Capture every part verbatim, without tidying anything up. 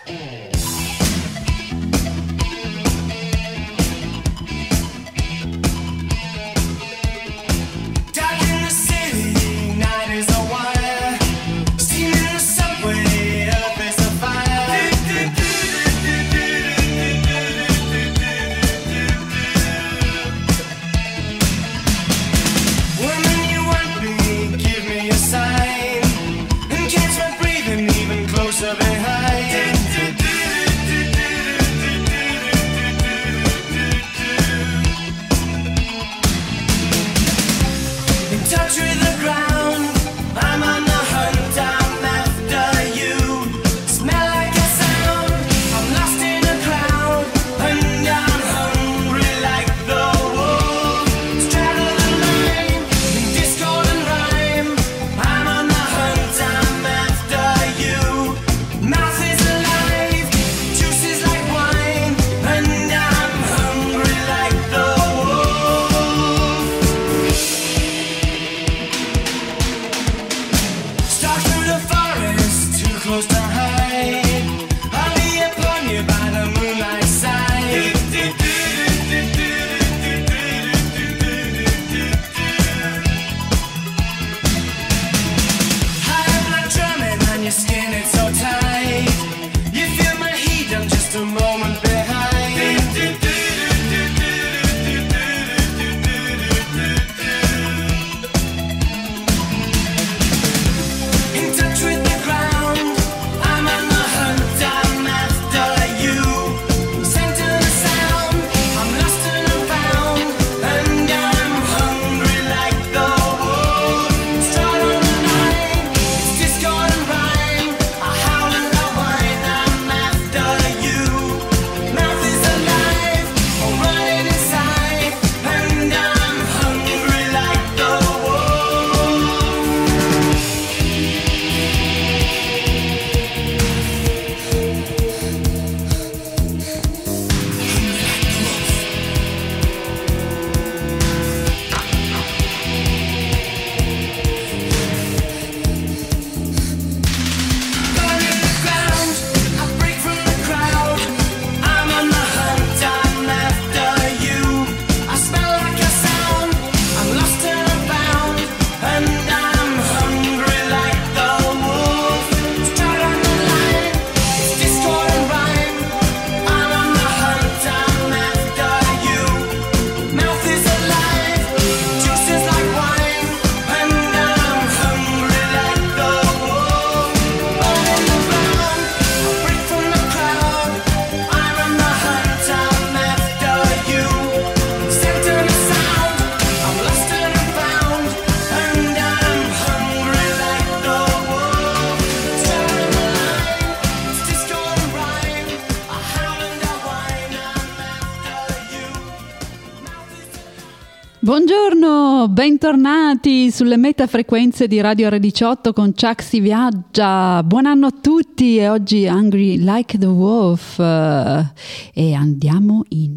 Buongiorno, bentornati sulle metafrequenze di Radio R diciotto con Chuck si viaggia. Buon anno a tutti e oggi Hungry Like the Wolf uh, e andiamo in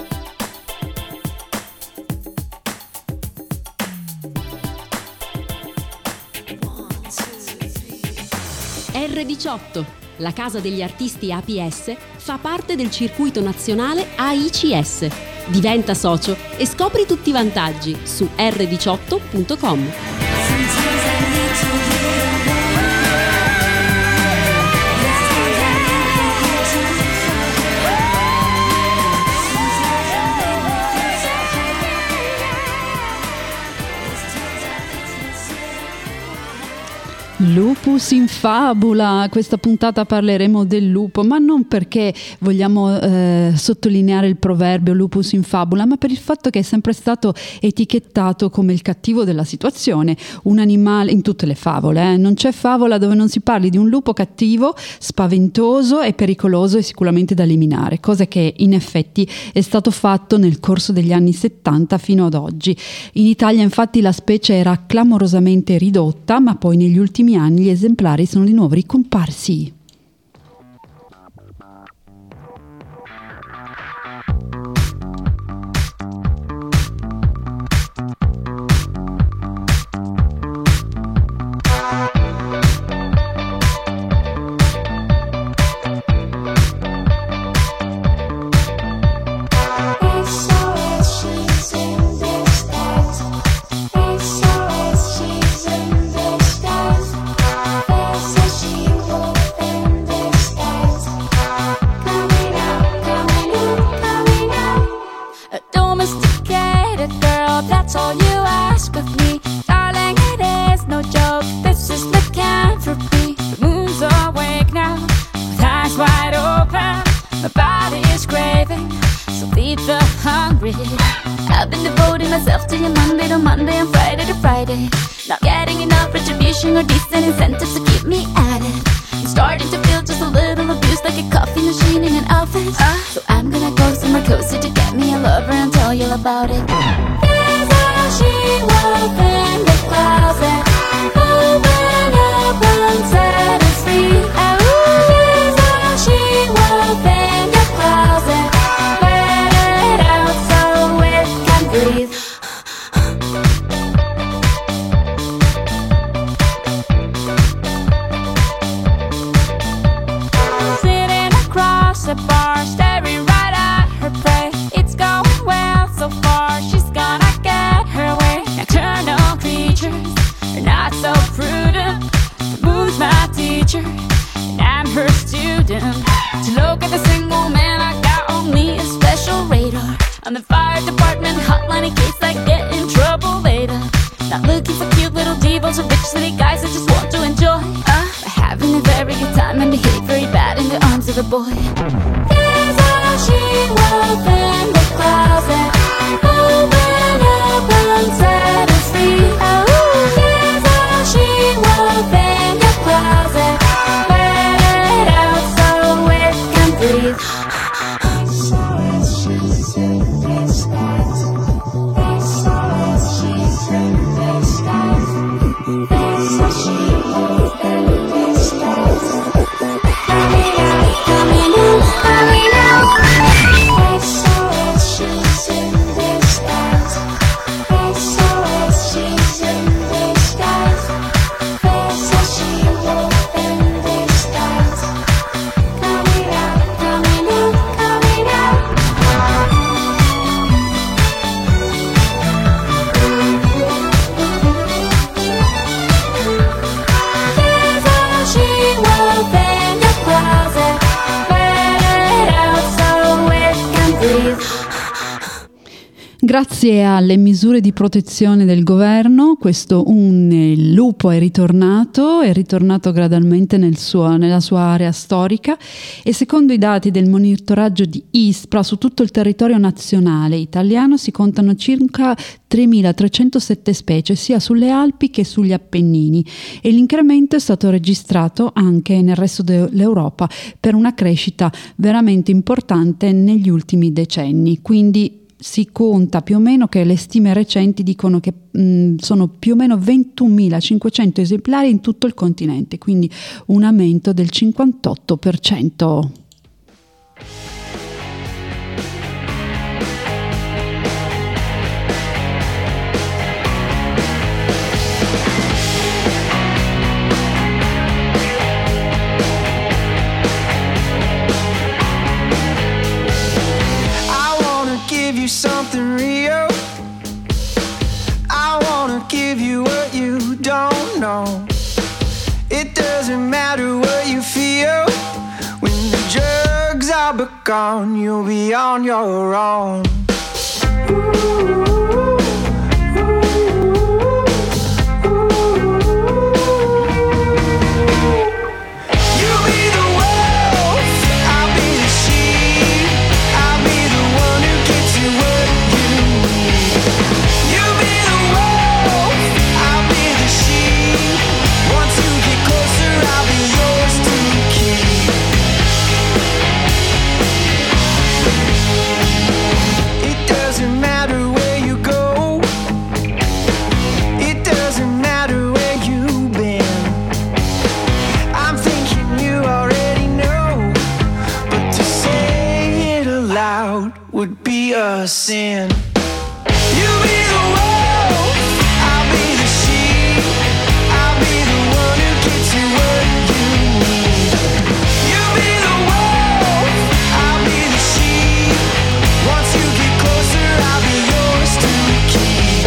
R diciotto, la casa degli artisti A P S, fa parte del circuito nazionale A I C S. Diventa socio e scopri tutti i vantaggi su R diciotto punto com. Lupus in fabula, questa puntata parleremo del lupo, ma non perché vogliamo eh, sottolineare il proverbio lupus in fabula, ma per il fatto che è sempre stato etichettato come il cattivo della situazione, un animale in tutte le favole, eh? Non c'è favola dove non si parli di un lupo cattivo, spaventoso e pericoloso e sicuramente da eliminare, cosa che in effetti è stato fatto nel corso degli anni settanta fino ad oggi. In Italia infatti la specie era clamorosamente ridotta, ma poi negli ultimi anni gli esemplari sono di nuovo ricomparsi. it. I've been devoting myself to you Monday to Monday and Friday to Friday. Not getting enough retribution or decent incentives to keep me at it. I'm starting to feel just a little abused, like a coffee machine in an office. uh, So I'm gonna go somewhere cozy to get me a lover and tell you about it. There's how she walked in the closet, open up and set us free. Here's how she walked in the closet, let it out so it can breathe. Sitting across the bar, staring right at her prey. It's going well so far, she's gonna get her way. Nocturnal creatures are not so prudent. The moon's my teacher, and I'm her student. To look at the single man, I got on me a special radar. On the fire department hotline in case I get in trouble later. Not looking for cute little divas or rich city guys, I just want to enjoy uh, by having a very good time and behave very bad in the arms of a boy. Here's how she walked in the closet, open up and set us free. Oh, here's how she walked in the closet, let it out so it can breathe. Grazie alle misure di protezione del governo, questo un il lupo è ritornato, è ritornato gradualmente nel suo, nella sua area storica e secondo i dati del monitoraggio di ISPRA su tutto il territorio nazionale italiano si contano circa tremilatrecentosette specie sia sulle Alpi che sugli Appennini e l'incremento è stato registrato anche nel resto dell'Europa per una crescita veramente importante negli ultimi decenni, quindi si conta più o meno che le stime recenti dicono che mh, sono più o meno ventunomilacinquecento esemplari in tutto il continente, quindi un aumento del cinquantotto per cento. Something real, I wanna give you what you don't know. It doesn't matter what you feel, when the drugs are gone, you'll be on your own. Ooh. Would be a sin. You be the wolf, I'll be the sheep. I'll be the one who gets you what you need. You be the wolf, I'll be the sheep. Once you get closer, I'll be yours to keep.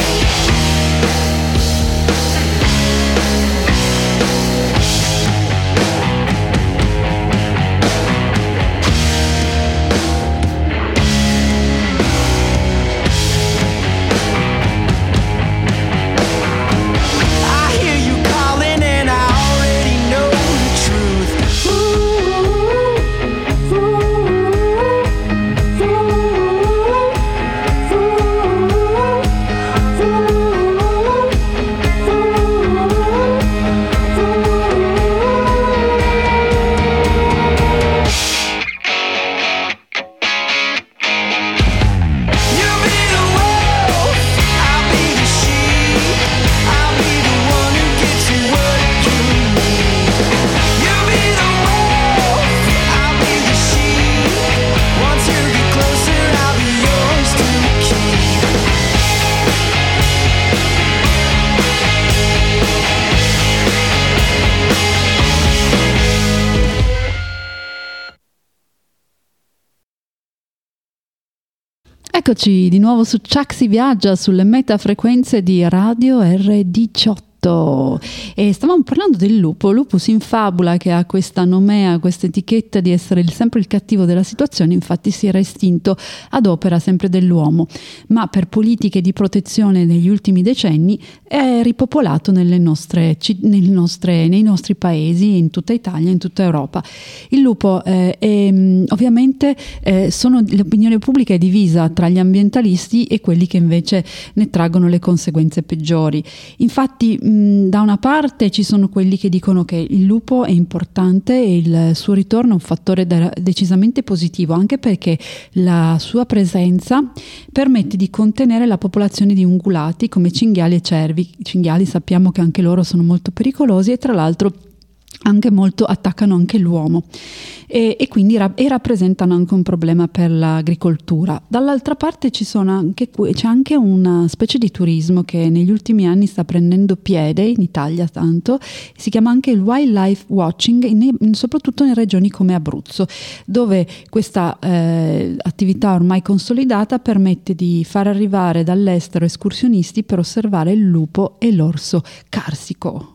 Eccoci di nuovo su Chuck si viaggia sulle metafrequenze di Radio erre diciotto. E stavamo parlando del lupo, Lupus in fabula, che ha questa nomea, questa etichetta di essere il, sempre il cattivo della situazione. Infatti si era estinto ad opera sempre dell'uomo, ma per politiche di protezione negli ultimi decenni è ripopolato nelle nostre, nelle nostre, nei nostri paesi, in tutta Italia, in tutta Europa. Il lupo eh, è, ovviamente eh, sono, l'opinione pubblica è divisa tra gli ambientalisti e quelli che invece ne traggono le conseguenze peggiori. Infatti da una parte ci sono quelli che dicono che il lupo è importante e il suo ritorno è un fattore de- decisamente positivo, anche perché la sua presenza permette di contenere la popolazione di ungulati come cinghiali e cervi. I cinghiali sappiamo che anche loro sono molto pericolosi e tra l'altro anche molto attaccano anche l'uomo e, e quindi ra- e rappresentano anche un problema per l'agricoltura. Dall'altra parte ci sono anche, c'è anche una specie di turismo che negli ultimi anni sta prendendo piede in Italia tanto, si chiama anche il wildlife watching, in, in, soprattutto in regioni come Abruzzo, dove questa eh, attività ormai consolidata permette di far arrivare dall'estero escursionisti per osservare il lupo e l'orso carsico.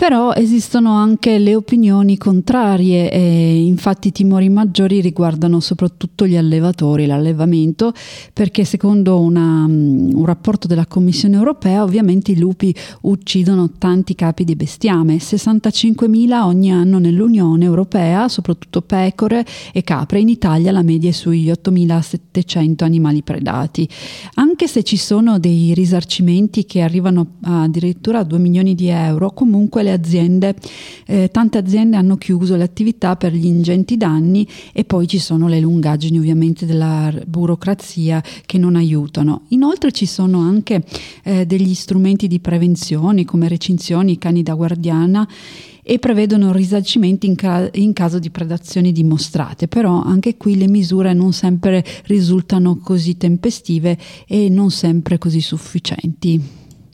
Però esistono anche le opinioni contrarie e infatti i timori maggiori riguardano soprattutto gli allevatori, l'allevamento, perché secondo una, un rapporto della Commissione europea ovviamente i lupi uccidono tanti capi di bestiame, sessantacinquemila ogni anno nell'Unione Europea, soprattutto pecore e capre. In Italia la media è sui ottomilasettecento animali predati. Anche se ci sono dei risarcimenti che arrivano addirittura a due milioni di euro, comunque le aziende, eh, tante aziende hanno chiuso le attività per gli ingenti danni, e poi ci sono le lungaggini ovviamente della burocrazia che non aiutano. Inoltre ci sono anche eh, degli strumenti di prevenzione come recinzioni, cani da guardiana, e prevedono risarcimenti in, ca- in caso di predazioni dimostrate, però anche qui le misure non sempre risultano così tempestive e non sempre così sufficienti.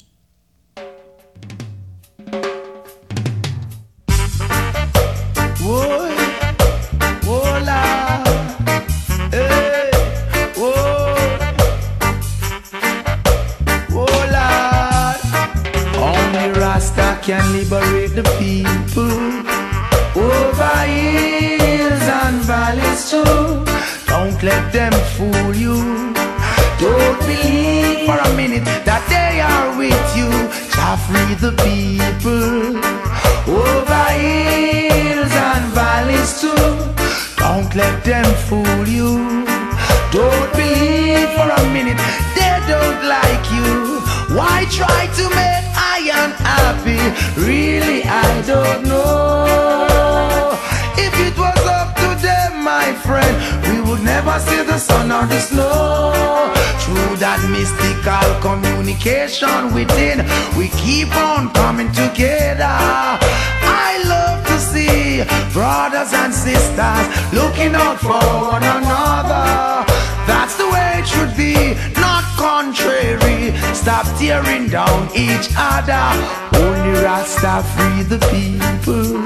Can liberate the people over hills and valleys too. Don't let them fool you. Don't believe for a minute that they are with you. Shall free the people over hills and valleys too. Don't let them fool you. Don't believe for a minute they don't like you. Why try to make I am happy? Really, I don't know. If it was up to them, my friend, we would never see the sun or the snow. Through that mystical communication within, we keep on coming together. I love to see brothers and sisters looking out for one another. That's the way it should be, not contrary. Stop tearing down each other. Only Rasta free the people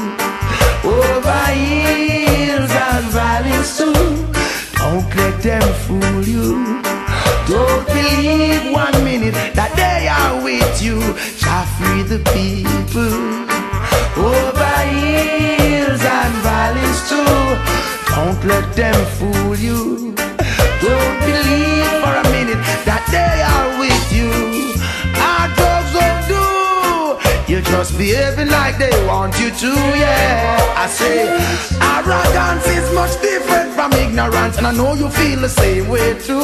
over hills and valleys too. Don't let them fool you. Don't believe one minute that they are with you. Shall free the people over hills and valleys too. Don't let them fool you. Don't believe for a minute that they are with you. Our dogs don't do. You're just behaving like they want you to, yeah. I say arrogance is much different from ignorance, and I know you feel the same way too.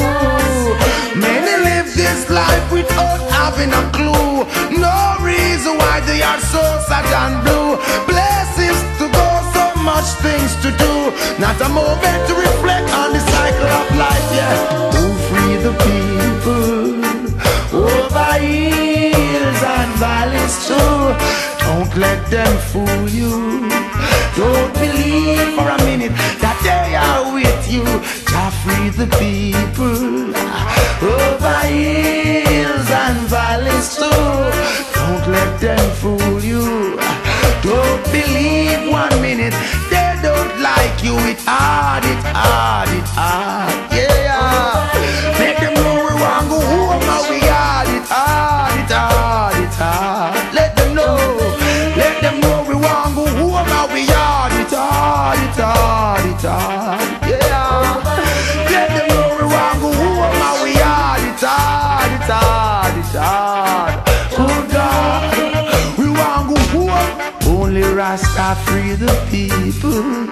Many live this life without having a clue. No reason why they are so sad and blue. Blessings to go, so much things to do. Not a moment to reflect on the cycle of life, yeah. To free the people over hills and valleys too. Don't let them fool you. Don't believe for a minute that they are with you. To free the people over hills and valleys too. Don't let them fool you. Don't believe one minute they don't like you. It's hard, it's hard, it's hard, yeah. Make them know we want go home and we hard. It's hard, it's hard, it's hard. Let them know, let them know we want go home and we hard. It's hard, it's hard, it's hard, yeah. Let them know we want go home and we hard. It's hard, it's hard, it's hard. Oh God, we want go home. Only Rasta free the people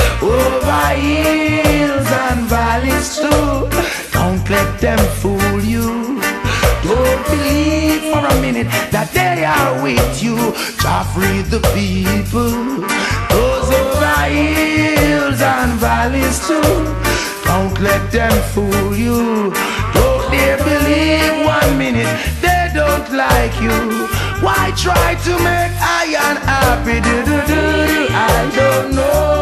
over hills and valleys too. Don't let them fool you. Don't believe for a minute that they are with you. Jah free the people, those over hills and valleys too. Don't let them fool you. Don't dare believe one minute they don't like you. Why try to make I unhappy? Do, do, do, do. I don't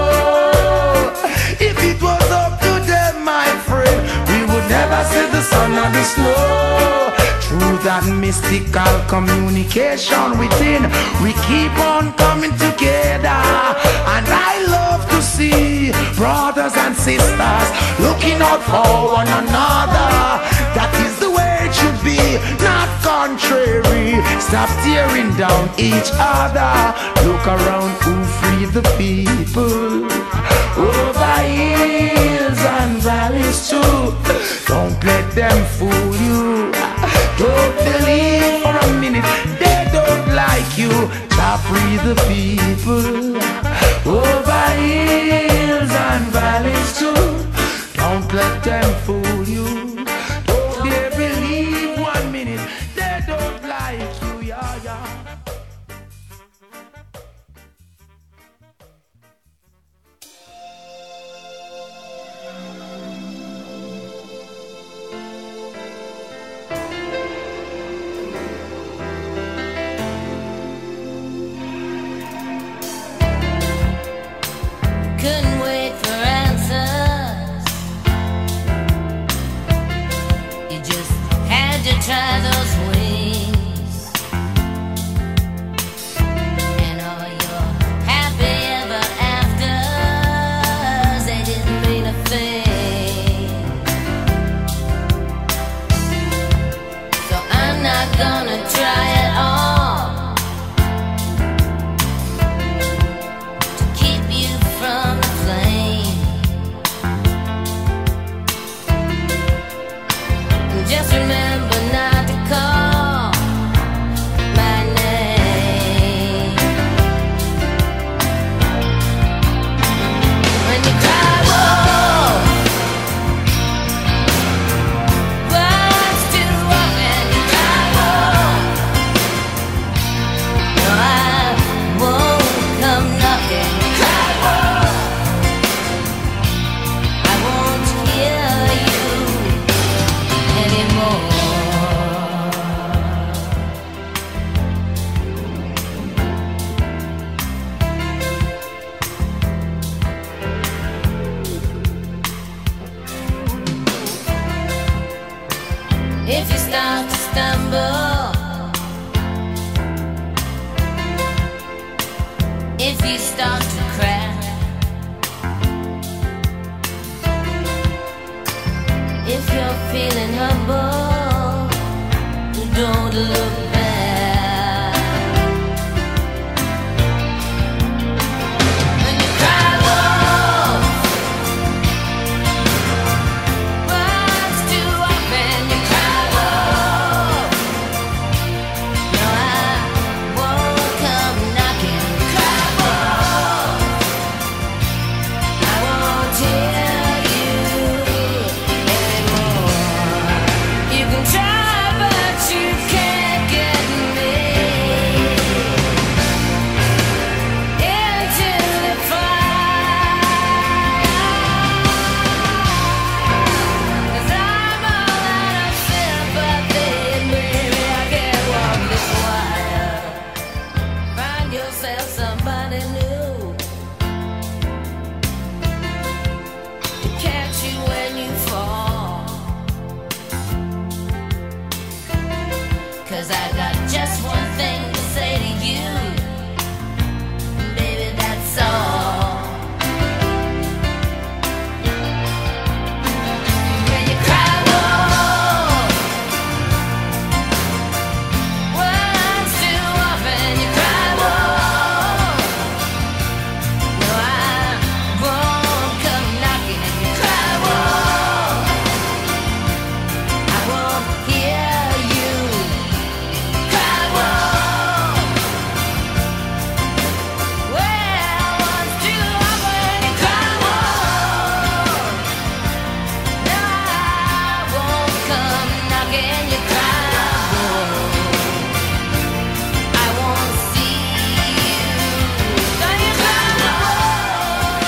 know. If it was up to them, my friend, we would never see the sun or the snow. Through that mystical communication within, we keep on coming together. And I love to see brothers and sisters looking out for one another. That is the way it should be, not contrary. Stop tearing down each other. Look around who freed the people. Over hills and valleys too. Don't let them fool you. Don't believe for a minute they don't like you. Jah free the people. Over hills and valleys too. Don't let them fool you. Don't they believe one minute they don't like you. Yeah, yeah. Couldn't wait for answers. You just had to try those wings. And all your happy ever afters, they didn't mean a thing. So I'm not gonna try at all from the flame. Just remember not to call my name. When you cry wolf, once too often you cry wolf. No, I won't come knocking. If you start to stumble, if you start to crack, if you're feeling humble, don't look back. When you cry wolf, once too often you cry wolf. No, I won't come knocking. Cry wolf, I won't hear you anymore. You can try, but you can't get me into the fire. 'Cause I'm all out of sympathy, baby, I can't walk this wire. Find yourself somebody new to catch you when you fall. 'Cause I got just one thing to say to you, baby, that's all. When you cry wolf, once too often you cry wolf. No, I won't come knocking. You cry wolf, I won't hear you. Cry wolf, well, once too often you cry wolf. No, I won't come knocking. You cry wolf, I won't see you. Don't you cry wolf,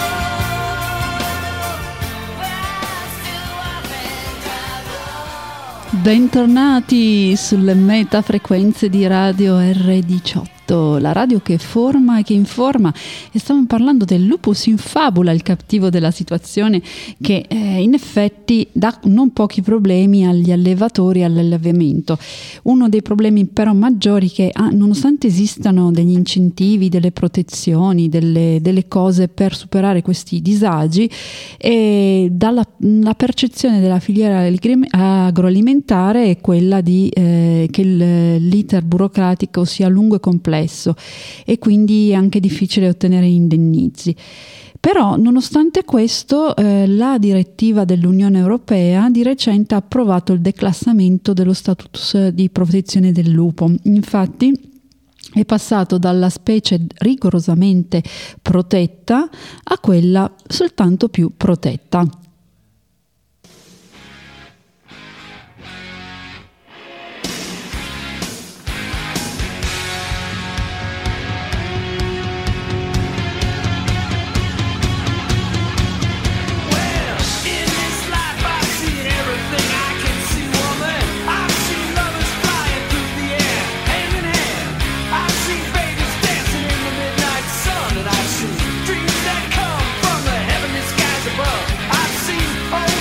once too often cry wolf. Bentornati sulle metafrequenze di Radio erre diciotto. diciotto, la radio che forma e che informa, e stiamo parlando del lupus in fabula, il cattivo della situazione che eh, in effetti dà non pochi problemi agli allevatori e all'allevamento. Uno dei problemi però maggiori che ah, nonostante esistano degli incentivi, delle protezioni, delle, delle cose per superare questi disagi, e dalla la percezione della filiera agroalimentare è quella di eh, che il, l'iter burocratico sia lungo e complesso e quindi è anche difficile ottenere indennizzi. Però, nonostante questo, eh, la direttiva dell'Unione Europea di recente ha approvato il declassamento dello status di protezione del lupo. Infatti, è passato dalla specie rigorosamente protetta a quella soltanto più protetta. Dreams that come from the heavenly skies above. I've seen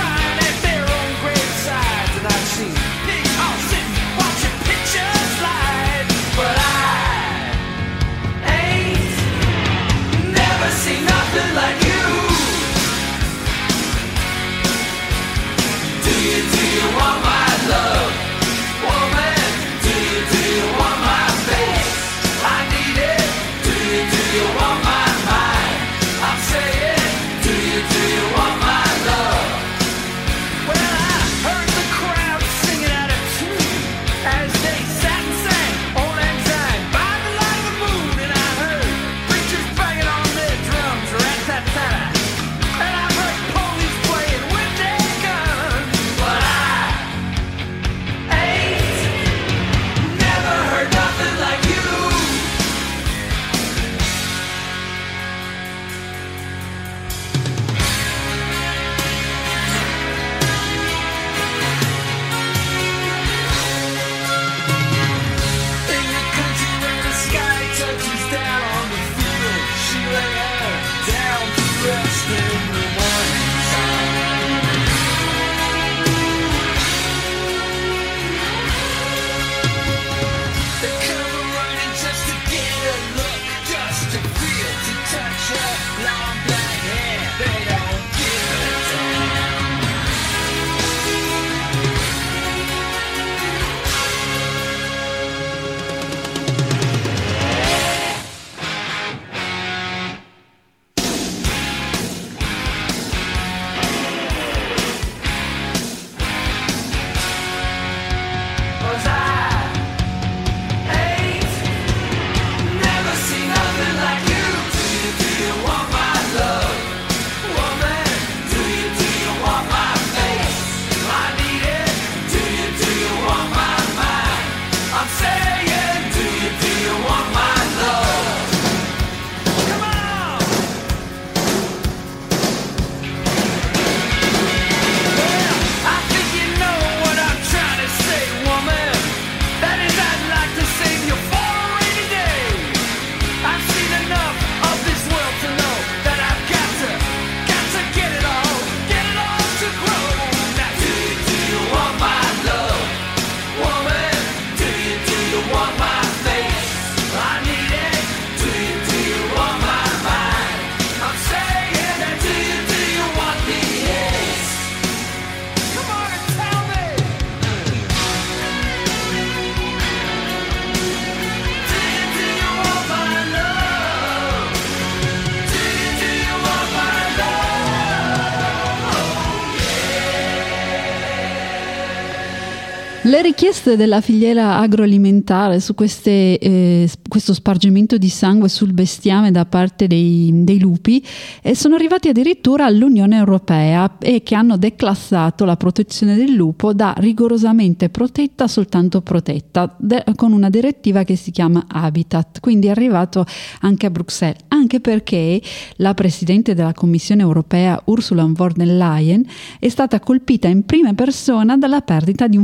Le richieste della filiera agroalimentare su queste, eh, questo spargimento di sangue sul bestiame da parte dei, dei lupi eh, sono arrivati addirittura all'Unione Europea e che hanno declassato la protezione del lupo da rigorosamente protetta a soltanto protetta, de- con una direttiva che si chiama Habitat. Quindi è arrivato anche a Bruxelles, anche perché la Presidente della Commissione Europea Ursula von der Leyen è stata colpita in prima persona dalla perdita di un pony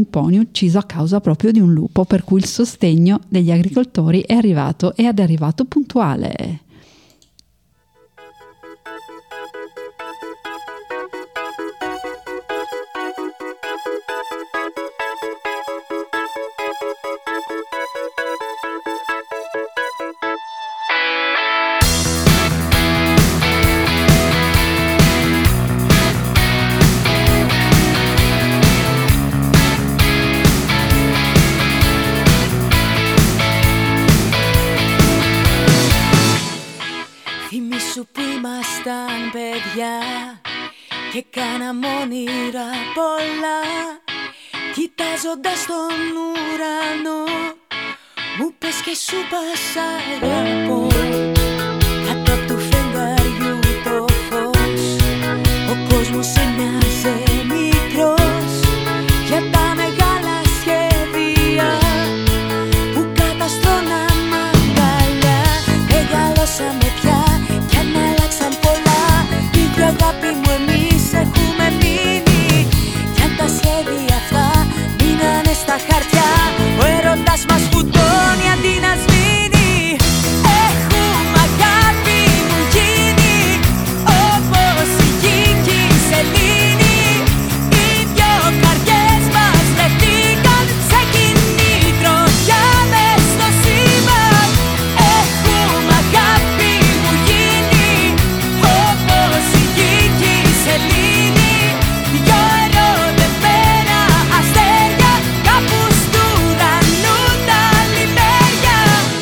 ucciso a causa proprio di un lupo, per cui il sostegno degli agricoltori è arrivato ed è arrivato puntuale. Θυμήσου που ήμασταν παιδιά και κάναμε όνειρα πολλά, κοιτάζοντας τον ουρανό μου πες και σου πάσα αγαπώ. Κάτω απ' του φεγγαριού το φως ο κόσμος έμοιαζε μικρός για τα μεγάλα σχέδια που καταστρώναμε αγκαλιά. Μεγαλώσαμε πια κι αν άλλαξαν πολλά, ίδια αγάπη μου εμείς έχουμε μείνει. Κι αν τα σχέδια αυτά μείνανε στα χαρτιά, ο έρωτας μας σκουτώνει αντί να σβήνει. Έχουμε αγάπη μου γίνει όπως η γη και η σελήνη. Οι δυο καρδιές μας βρεθήκαν σε κοινή τροχιά μες στο σύμπαν. Έχουμε αγάπη μου γίνει όπως η γη και η σελήνη. Δυο ερωτευμένα αστέρια κάπου στου ουρανού τα λιμέρια.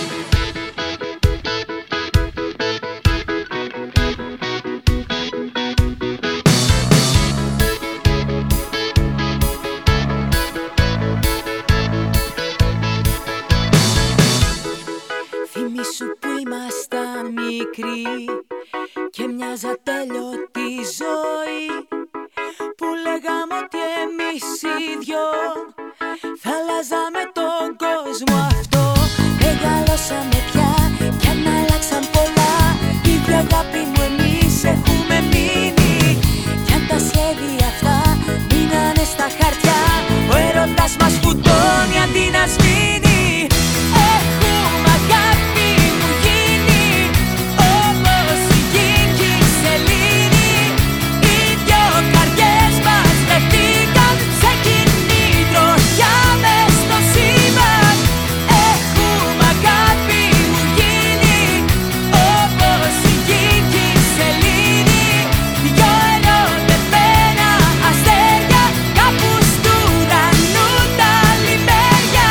Θυμήσου που ήμασταν μικροί και μοιάζα τέλειωτη ζωή, που λέγαμε ότι εμείς οι δυο θα αλλάζαμε τον κόσμο αυτό. Μεγαλώσαμε πια κι αν άλλαξαν πολλά, ίδια αγάπη μου εμείς έχουμε μείνει. Κι αν τα σχέδια αυτά μείνανε στα χαρτιά, ο έρωτας μας σκουτώνει αντί να σβήνει. Έχουμε αγάπη μου γίνει όπως η γη και η σελήνη. Οι δυο καρδιές μας βρεθήκαν σε κοινή τροχιά μες στο σύμπαν. Έχουμε αγάπη μου γίνει όπως η γη και η σελήνη. Δυο ερωτευμένα αστέρια κάπου στου ουρανού τα λιμέρια.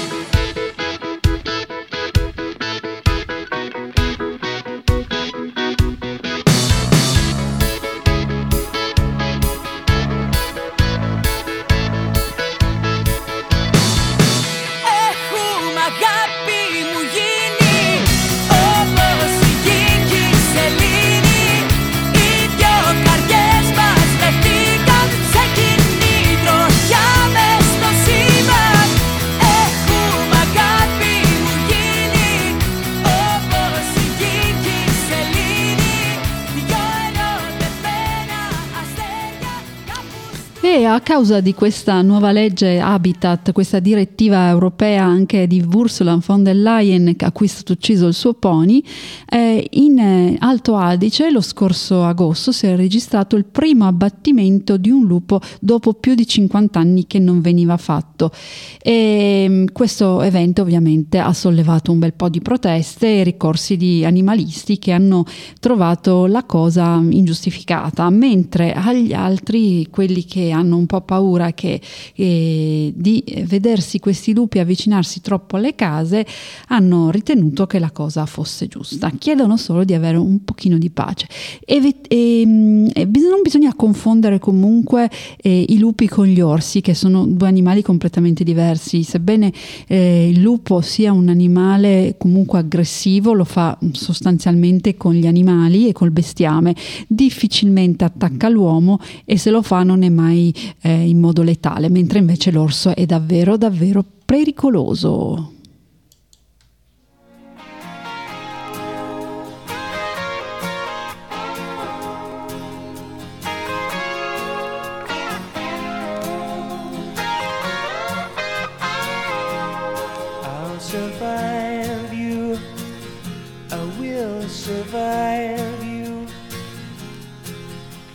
Έχουμε αγάπη μου γίνει όπως η γη και η σελήνη. Οι δυο καρδιές μας βρεθήκαν σε κοινή τροχιά μες στο σύμπαν. Έχουμε αγάπη μου γίνει όπως η γη και η σελήνη. Δυο ερωτευμένα αστέρια κάπου. E a causa di questa nuova legge Habitat, questa direttiva europea anche di Ursula von der Leyen, a cui è stato ucciso il suo pony, eh, in eh, Alto Adige lo scorso agosto si è registrato il primo abbattimento di un lupo dopo più di cinquanta anni che non veniva fatto. E mh, questo evento ovviamente ha sollevato un bel po' di proteste e ricorsi di animalisti che hanno trovato la cosa ingiustificata, mentre agli altri, quelli che hanno un po' paura che, eh, di vedersi questi lupi avvicinarsi troppo alle case, hanno ritenuto che la cosa fosse giusta. Chiedono solo di avere un pochino di pace. E, e, e non bisogna confondere comunque eh, i lupi con gli orsi, che sono due animali completamente diversi. Sebbene eh, il lupo sia un animale comunque aggressivo, lo fa sostanzialmente con gli animali e col bestiame, difficilmente attacca l'uomo e se lo fa non è mai eh, in modo letale, mentre invece l'orso è davvero davvero pericoloso.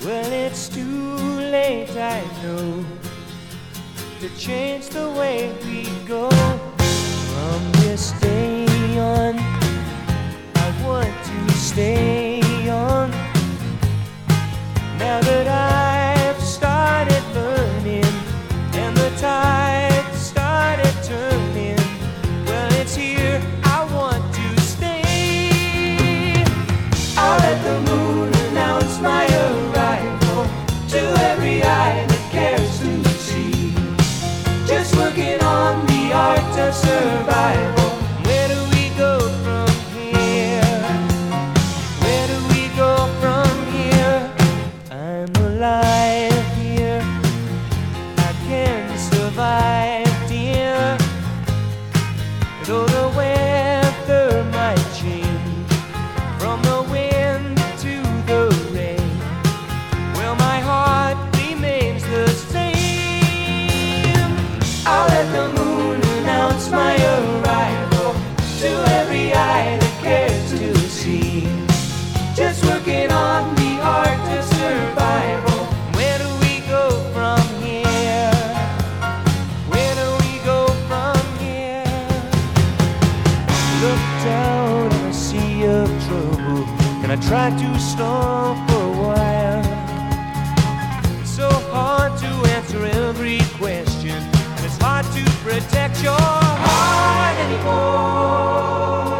Well, it's too late, I know, to change the way we go. From this day on, I want to stay on. Now that I've started learning and the tide started turning, well, it's here, I want to stay. I'll let the moon announce my arrival to every eye that cares to see. Just working on the art of survival. Where do we go from here? Where do we go from here? I'm alive here, I can survive, dear. Though the weather might change, from the wind to the rain, well, my heart remains the same. I'll let the moon announce my arrival to every eye that cares to see. Just working on the art of survival. Where do we go from here? Where do we go from here? Looked out on a sea of trouble, and I tried to stall for a while. It's so hard to answer every question, and it's hard to protect your heart anymore.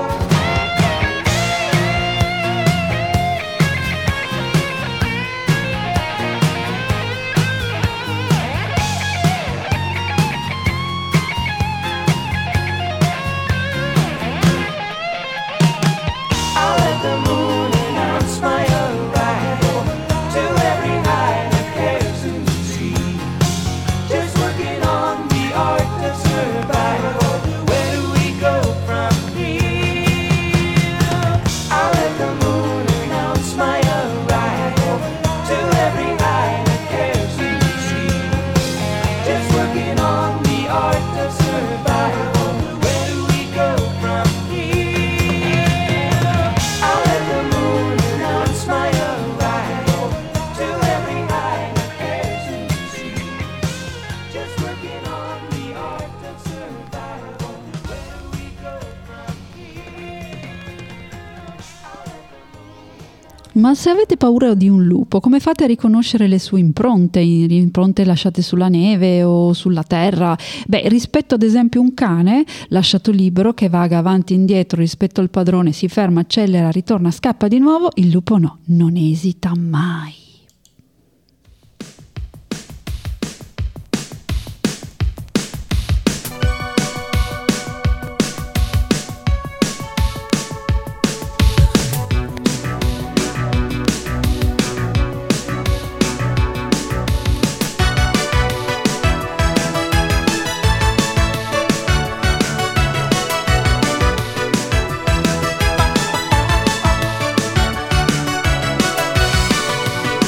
I'll let the moon announce my arrival to every eye that cares to see. Just working on the art of survival. Where do we go from here? I'll let the moon announce my arrival to every eye that cares to see. Just working on the art of survival. Where do we go from here? I'll let the moon announce my arrival to every eye that cares to see. Just working on the art of survival. Where do we go from here? Ma se avete paura di un lupo, come fate a riconoscere le sue impronte, impronte lasciate sulla neve o sulla terra? Beh, rispetto ad esempio un cane lasciato libero che vaga avanti e indietro rispetto al padrone, si ferma, accelera, ritorna, scappa di nuovo, il lupo no, non esita mai. I'll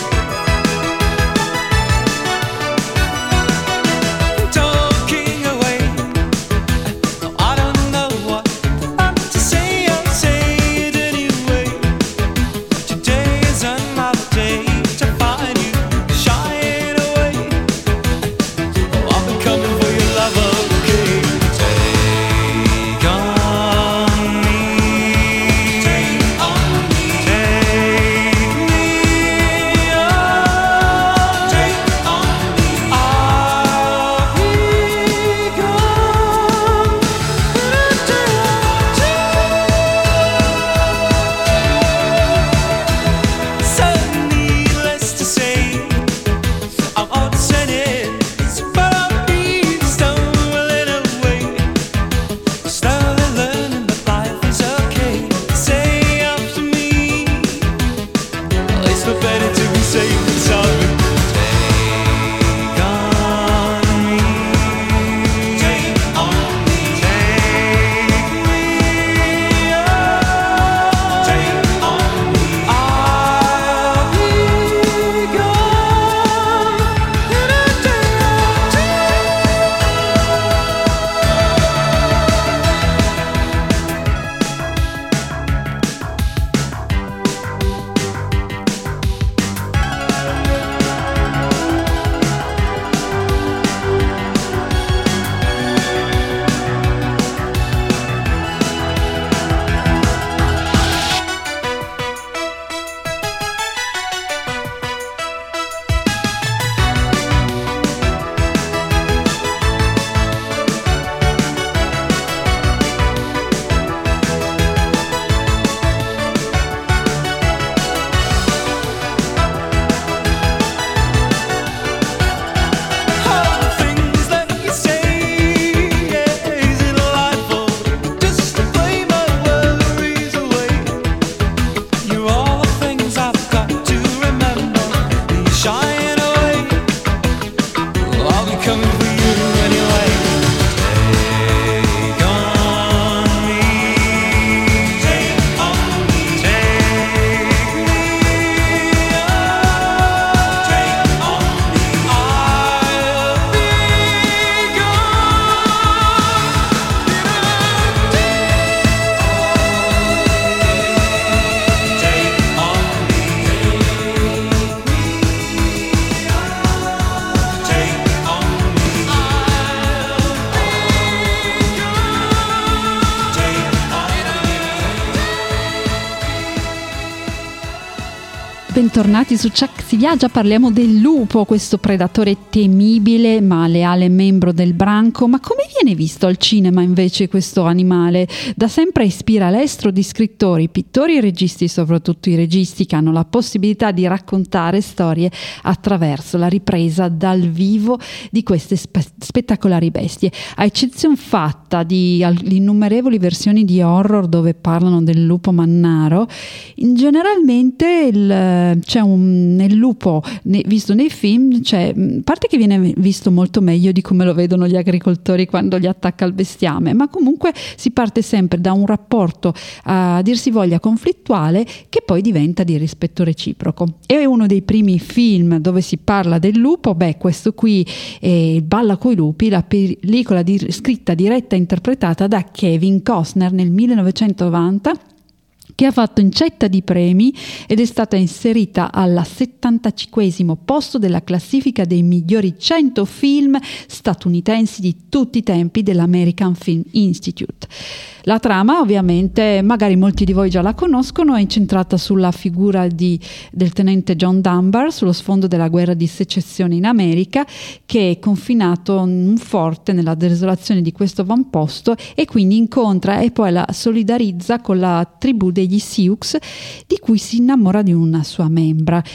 bentornati su Chuck si viaggia. Parliamo del lupo, questo predatore temibile ma leale membro del branco. Ma come viene visto al cinema invece questo animale? Da sempre ispira l'estro di scrittori, pittori e registi, soprattutto i registi che hanno la possibilità di raccontare storie attraverso la ripresa dal vivo di queste spe- spettacolari bestie, a eccezione fatta di innumerevoli versioni di horror dove parlano del lupo mannaro. In generalmente il c'è un, nel lupo ne, visto nei film, c'è, a parte che viene visto molto meglio di come lo vedono gli agricoltori quando gli attacca il bestiame, ma comunque si parte sempre da un rapporto a dir si voglia conflittuale che poi diventa di rispetto reciproco. È uno dei primi film dove si parla del lupo. Beh, questo qui è Balla coi lupi, la pellicola di, scritta, diretta e interpretata da Kevin Costner nel millenovecentonovanta, che ha fatto incetta di premi ed è stata inserita al settantacinquesimo posto della classifica dei migliori cento film statunitensi di tutti i tempi dell'American Film Institute. La trama, ovviamente, magari molti di voi già la conoscono, è incentrata sulla figura di, del tenente John Dunbar, sullo sfondo della guerra di secessione in America, che è confinato in un forte nella desolazione di questo avamposto e quindi incontra e poi la solidarizza con la tribù degli Sioux, di cui si innamora di una sua membra,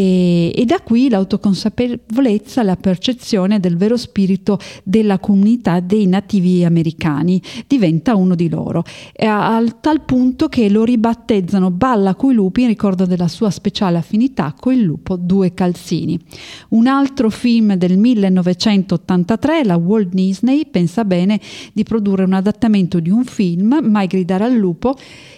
e, e da qui l'autoconsapevolezza e la percezione del vero spirito della comunità dei nativi americani diventa uno di loro. E al tal punto che lo ribattezzano Balla coi lupi in ricordo della sua speciale affinità con il lupo Due Calzini. Un altro film del millenovecentottantatré, la Walt Disney pensa bene di produrre un adattamento di un film, Mai gridare al lupo,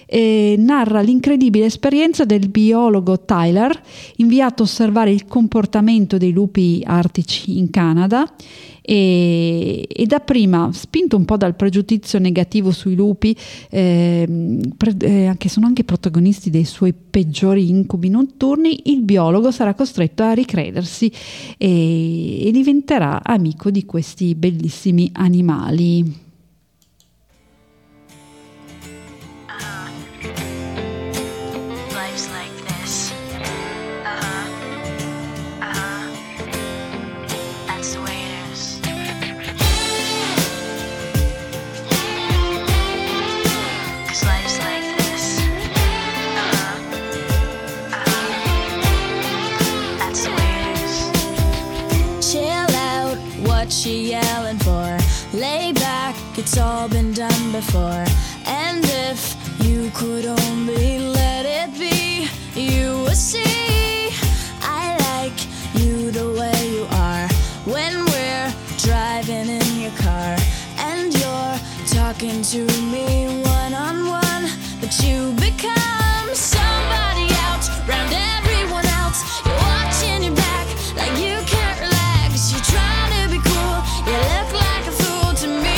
e narra l'incredibile esperienza del biologo Tyler, inviato a osservare il comportamento dei lupi artici in Canada, e, e dapprima, spinto un po' dal pregiudizio negativo sui lupi, eh, pre, eh, che sono anche protagonisti dei suoi peggiori incubi notturni, il biologo sarà costretto a ricredersi e, e diventerà amico di questi bellissimi animali. She yelling for? Lay back, it's all been done before. And if you could only let it be, you would see I like you the way you are. When we're driving in your car and you're talking to me one on one, but you become somebody else round everyone else. You're watching your back like you can't relax. You're trying to be cool, you look like a fool to me.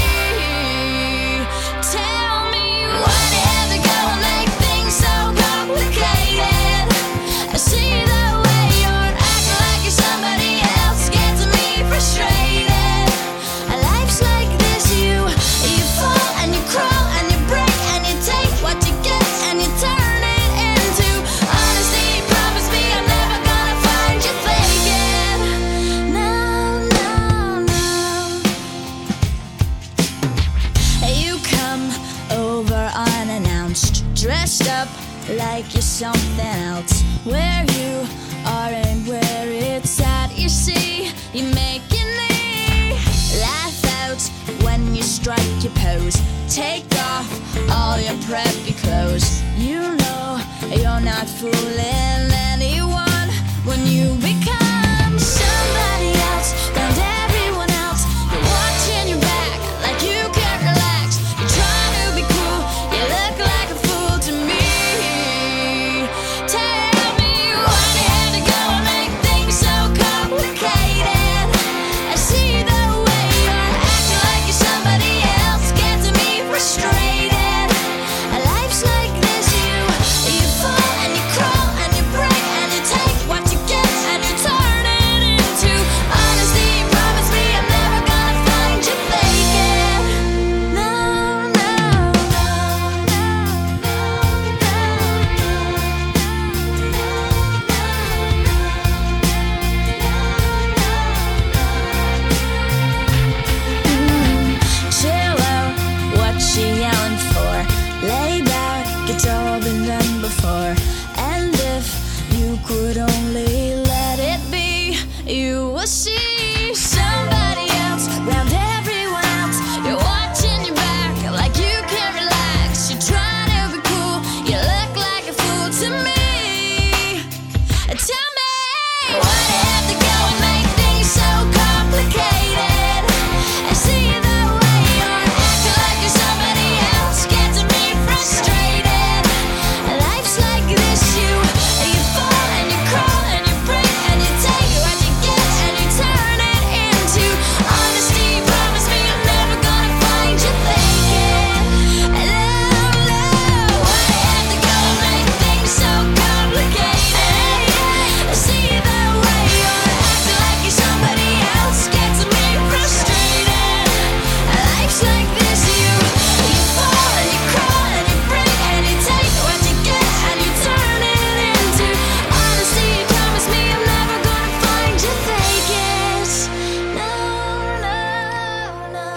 Tell me why do you have to go and make things so complicated? I see the way you're acting like you're somebody else, gets me frustrated. Life's like this, you you fall and you crawl and you break and you take what you get and you turn it into honesty. Promise me I'm never gonna find you faking. No, no, no. You come over unannounced, dressed up like you're something else. Where you are and where it's at, you see, you making me laugh out when you strike your pose. Take off all your preppy clothes. You know you're not fooling anyone when you become somebody else round everyone else. You're watching your back like you can't relax. You're trying to be cool, you look like a fool to me. Tell me why do you have to go and make things so complicated? I see the way you're acting like you're somebody else, gets me frustrated. Life's like this, you you fall and you crawl and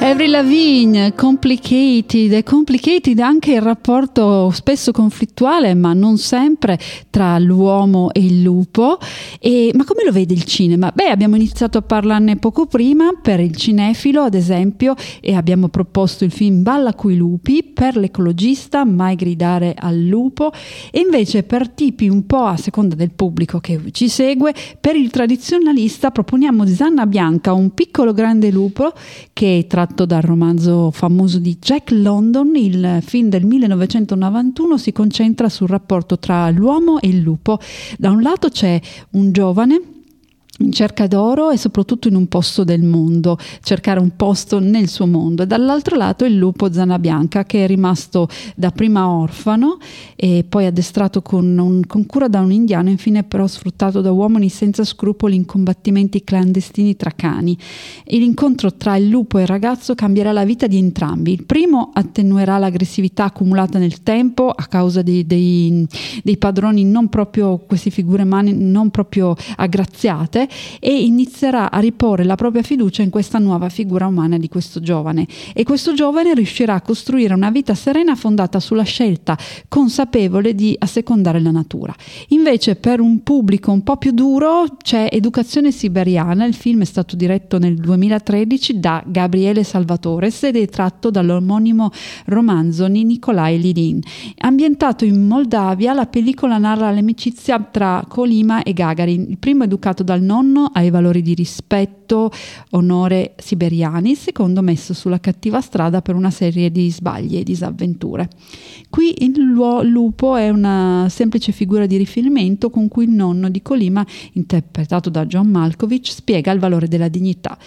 Avril Lavigne, Complicated. È complicated anche il rapporto spesso conflittuale, ma non sempre, tra l'uomo e il lupo. E, ma come lo vede il cinema? Beh, abbiamo iniziato a parlarne poco prima per il cinefilo, ad esempio, e abbiamo proposto il film Balla coi lupi, per l'ecologista Mai gridare al lupo, e invece per tipi un po' a seconda del pubblico che ci segue, per il tradizionalista proponiamo Zanna Bianca, un piccolo grande lupo, che è tratto dal romanzo famoso di Jack London. Il film del millenovecentonovantuno si concentra sul rapporto tra l'uomo e il lupo. Da un lato c'è un giovane in cerca d'oro e soprattutto in un posto del mondo, cercare un posto nel suo mondo, e dall'altro lato il lupo Zanna Bianca, che è rimasto dapprima orfano e poi addestrato con, un, con cura da un indiano, infine però sfruttato da uomini senza scrupoli in combattimenti clandestini tra cani. E l'incontro tra il lupo e il ragazzo cambierà la vita di entrambi. Il primo attenuerà l'aggressività accumulata nel tempo a causa dei, dei, dei padroni, non proprio queste figure umane non proprio aggraziate, e inizierà a riporre la propria fiducia in questa nuova figura umana di questo giovane, e questo giovane riuscirà a costruire una vita serena fondata sulla scelta consapevole di assecondare la natura. Invece per un pubblico un po' più duro c'è Educazione siberiana. Il film è stato diretto nel duemilatredici da Gabriele Salvatores ed è tratto dall'omonimo romanzo di Nikolai Lidin. Ambientato in Moldavia, la pellicola narra l'amicizia tra Kolima e Gagarin, il primo educato dal nonno ai valori di rispetto, onore siberiani, il secondo messo sulla cattiva strada per una serie di sbagli e disavventure. Qui il lupo è una semplice figura di riferimento con cui il nonno di Kolima, interpretato da John Malkovich, spiega il valore della dignità,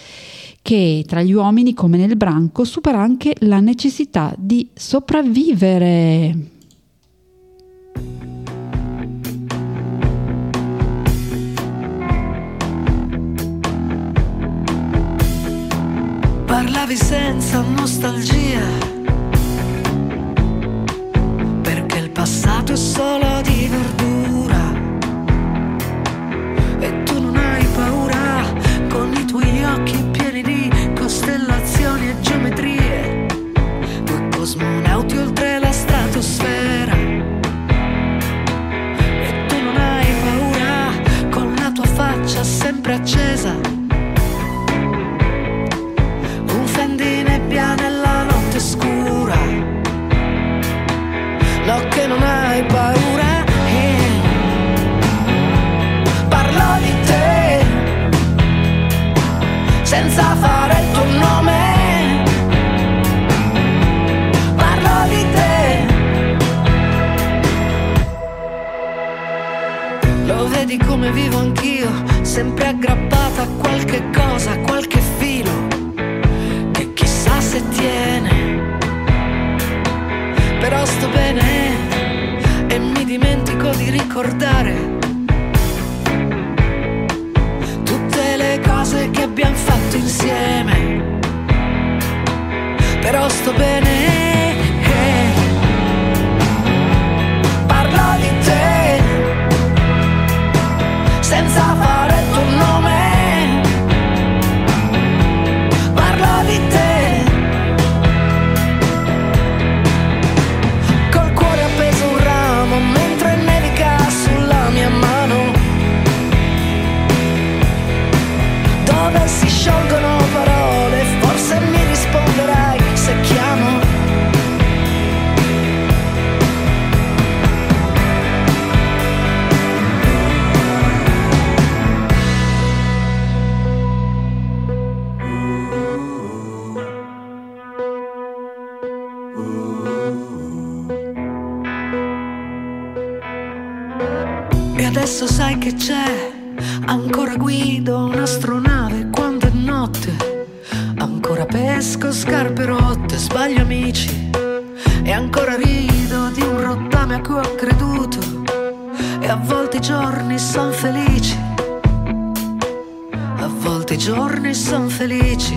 che tra gli uomini, come nel branco, supera anche la necessità di sopravvivere. Parlavi senza nostalgia, perché il passato è solo di verdura, e tu non hai paura, con i tuoi occhi pieni di costellazioni e geometrie, due cosmonauti oltre la stratosfera. E tu non hai paura, con la tua faccia sempre accesa, di nebbia nella notte scura. No, che non hai paura, eh. Parlo di te senza fare il tuo nome. Parlo di te. Lo vedi come vivo anch'io, sempre aggrappata a qualche cosa, a qualche filo se tiene, però sto bene e mi dimentico di ricordare tutte le cose che abbiamo fatto insieme, però sto bene, eh. Parlo di te senza fare il tuo nome, parlo di te. Dove si sciolgono parole, forse mi risponderai se chiamo. E adesso sai che c'è, ancora guido un'astronave quando è notte, ancora pesco scarpe rotte, sbaglio amici, e ancora rido di un rottame a cui ho creduto, e a volte i giorni son felici, a volte i giorni son felici,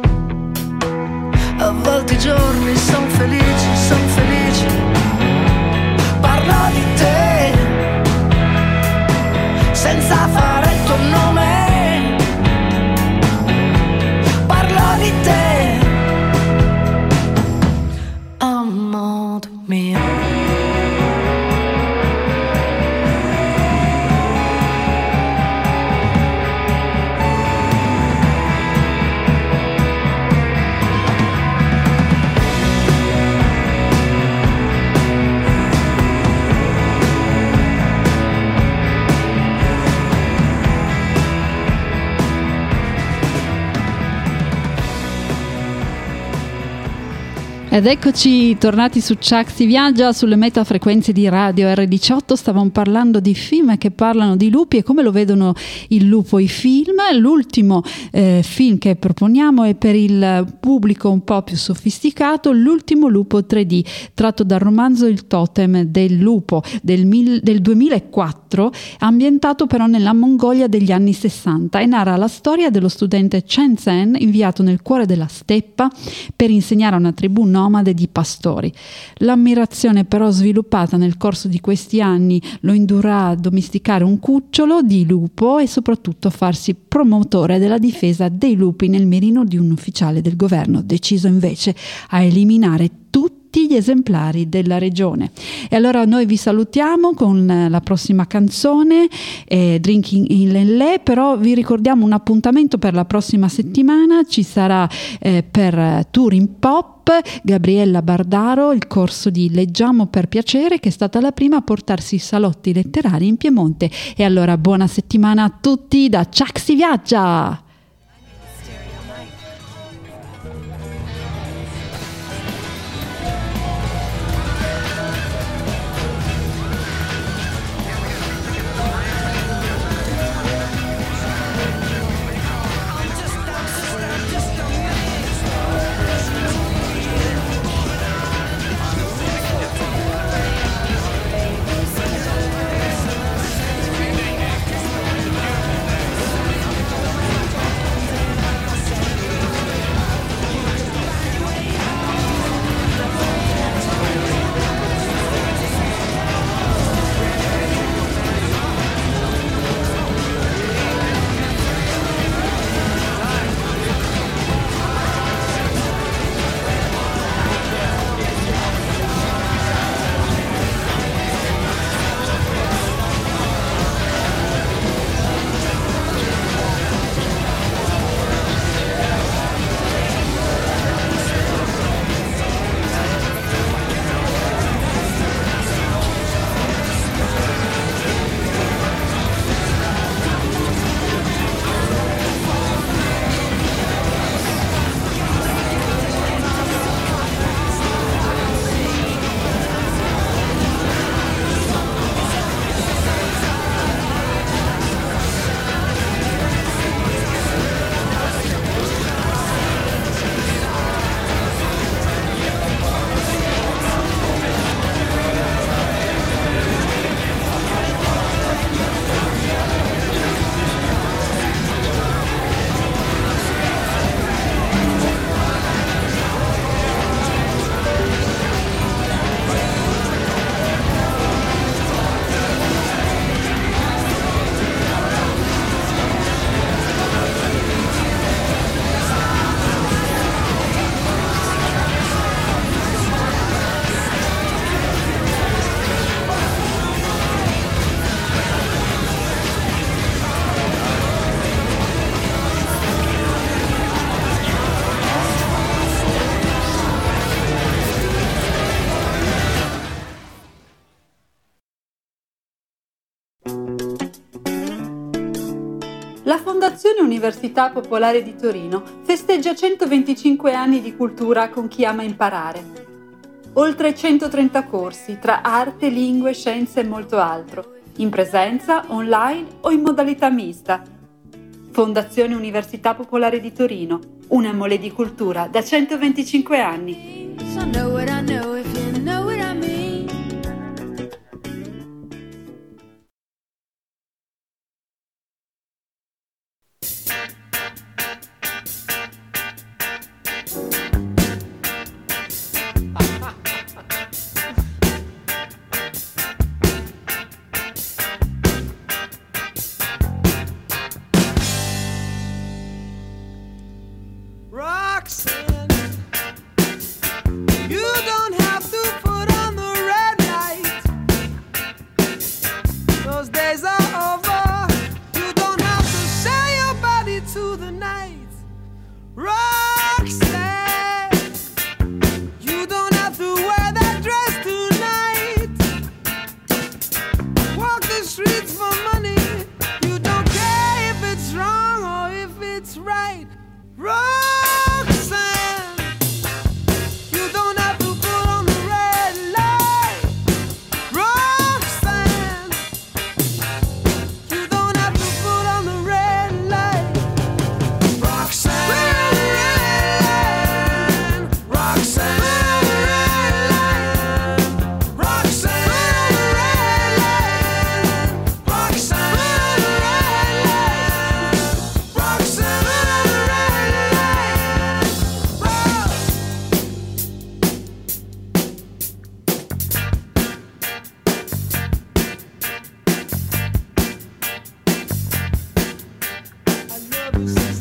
a volte i giorni son felici, son felici. Parlo di te senza fare il tuo nome, parlo di te Ed eccoci tornati su Chuck si viaggia sulle metafrequenze di Radio erre diciotto. Stavamo parlando di film che parlano di lupi e come lo vedono il lupo i film. L'ultimo eh, film che proponiamo è per il pubblico un po' più sofisticato, L'ultimo lupo tre D, tratto dal romanzo Il totem del lupo del, mil, del duemilaquattro, ambientato però nella Mongolia degli anni sessanta, e narra la storia dello studente Chen Zhen, inviato nel cuore della steppa per insegnare a una tribù nomade di pastori. L'ammirazione però sviluppata nel corso di questi anni lo indurrà a domesticare un cucciolo di lupo e soprattutto a farsi promotore della difesa dei lupi nel mirino di un ufficiale del governo, deciso invece a eliminare tutti gli esemplari della regione. E allora noi vi salutiamo con la prossima canzone, eh, Drinking in Lelè, però vi ricordiamo un appuntamento per la prossima settimana. Ci sarà eh, per Turin Pop Gabriella Bardaro, il corso di Leggiamo per piacere, che è stata la prima a portarsi i salotti letterari in Piemonte. E allora buona settimana a tutti da Chuck si viaggia! La Fondazione Università Popolare di Torino festeggia centoventicinque anni di cultura con chi ama imparare. Oltre centotrenta corsi tra arte, lingue, scienze e molto altro, in presenza, online o in modalità mista. Fondazione Università Popolare di Torino, una mole di cultura da centoventicinque anni. I know what I know if you know what I mean. Roxanne, you don't have to put on the red light. Those days are over. You don't have to sell your body to the night. Roxanne, you don't have to wear that dress tonight. Walk the streets for money. You don't care if it's wrong or if it's right. Roxanne.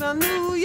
I knew you.